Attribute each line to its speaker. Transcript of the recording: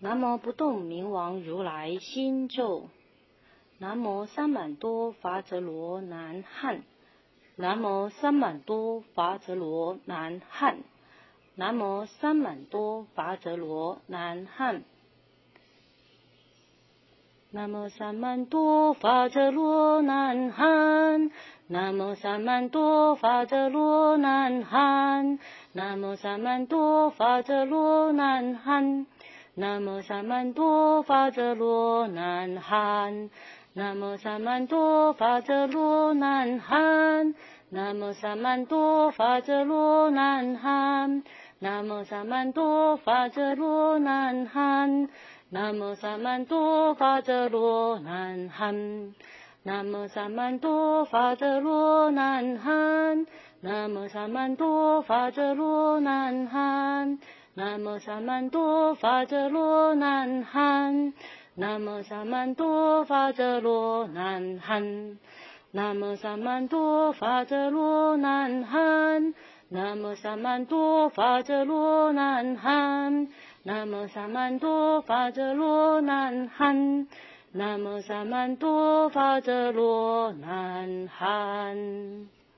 Speaker 1: 南无不动明王如来心咒。南无三满多伐则罗南汉。南无三满多伐则罗南汉。南无三满多伐则罗南汉。南无三满多伐则罗南汉。南无三满多伐则罗南汉。南无三满多伐则罗南汉。南无三满多伐则罗南汉。南无三满多伐则罗南汉。南无三满多伐则罗南汉。南无三满多伐则罗南汉。南无三满多伐则罗南汉。南无三满多伐则罗南汉。南无三满多伐则罗南汉。南无三满多伐则罗南汉。南无三满多伐则罗南汉。南无三满多伐则罗南汉。南无三满多伐则罗南汉。南无三满多伐则罗南汉。南无三满多伐则罗南汉。